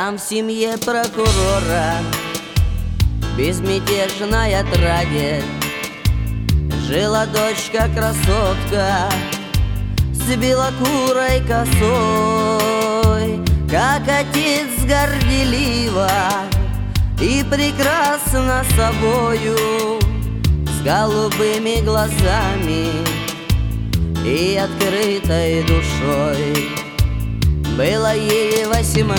Там в семье прокурора в безмятежной отраде жила дочка-красотка с белокурой косой, как отец горделива и прекрасна собою, с голубыми глазами и открытой душой. Было ей 18,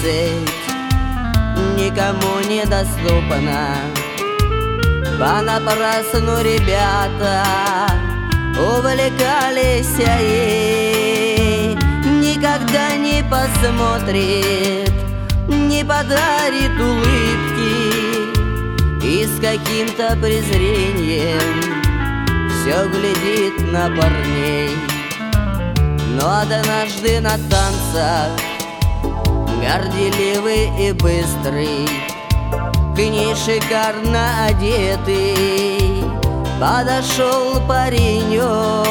никому недоступно. Понапрасну ребята увлекались ей. Никогда не посмотрит, не подарит улыбки, и с каким-то презрением все глядит на парней. Но однажды на танцах, горделивый и быстрый, к ней шикарно одетый подошел паренек.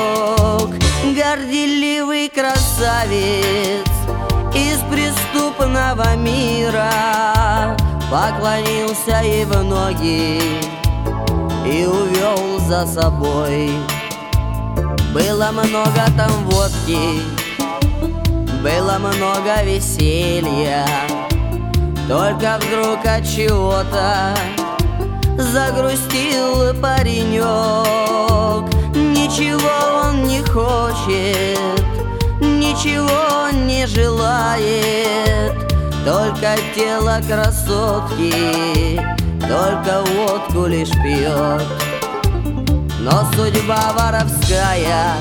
Горделивый красавец из преступного мира поклонился ей в ноги и увел за собой. Было много там водки, было много веселья, только вдруг от чего-то загрустил паренек. Ничего он не хочет, ничего он не желает, только тело красотки, только водку лишь пьет. Но судьба воровская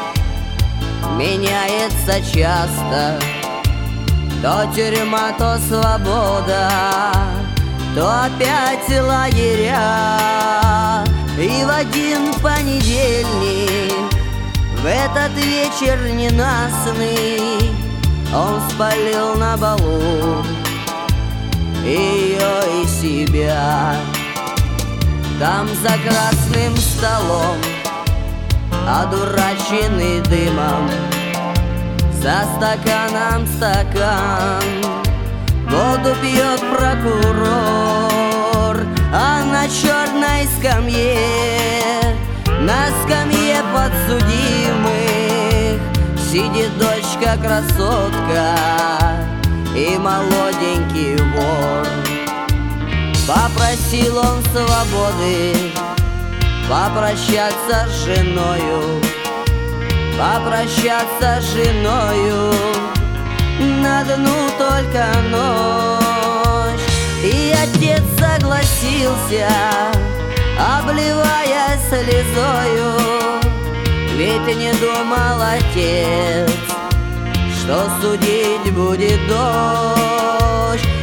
меняется часто, то тюрьма, то свобода, то опять лагеря. И в один понедельник, в этот вечер ненастный, он спалил на балу ее и себя. Там за красным столом, одураченный дымом, за стаканом стакан воду пьет прокурор. А на черной скамье, на скамье подсудимых, сидит дочка-красотка и молоденький вор. Попросил он свободы попрощаться с женою, попрощаться с женою на одну только ночь. И отец согласился, обливая слезою, ведь не думал отец, что судить будет дочь.